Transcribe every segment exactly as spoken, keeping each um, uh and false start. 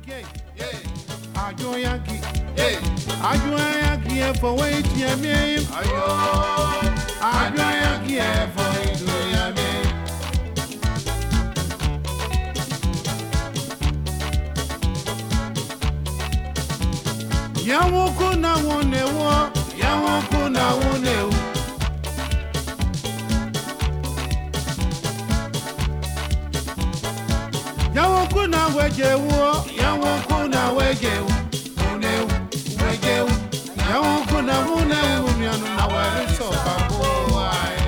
gay. I do Yankee. I do Yankee for waiting a me. I do Yankee for waiting a me. Yawoku na wone wo, yawoku na wone wo. Yawoku na weje wo, yawoku na weje wo. Wone wo, weje wo. Yawoku na wone wo, nyanu na wale so babo ai.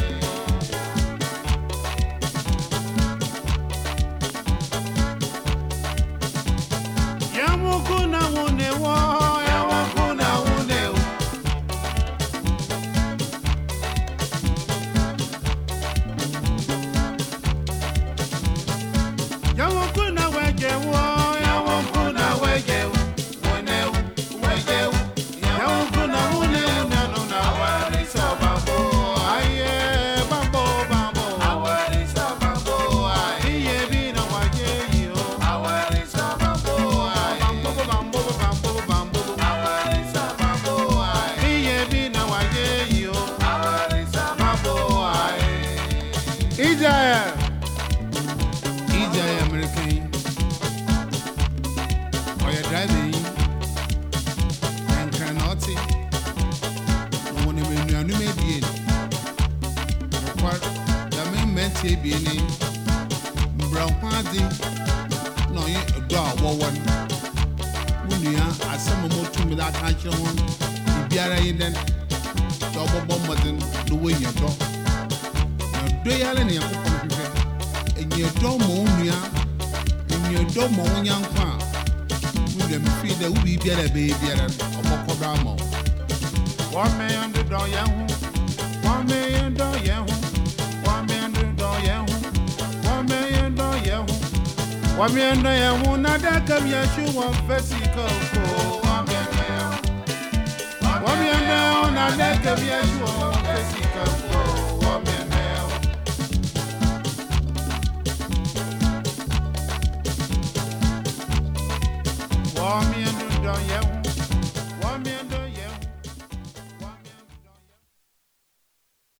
Yawoku na wone wo. Ijaya, Ijaya American. While you're driving, and cannot see. No one may know you may be in. What the main meant to be in brown party. No, you a dog, one. Munia, as some more to me that action one. If you are in then, double bomb the way you talk. Do you have any of them? And you don't moan ya, and you don't moan young farm. With them feed the wee better baby and a mocogramo. One man the door young, one man door young, one man the door young, one man door young, one man door young, not that come your shoe one physical. One man, one man down, not that come your shoe one physical. Me and you don't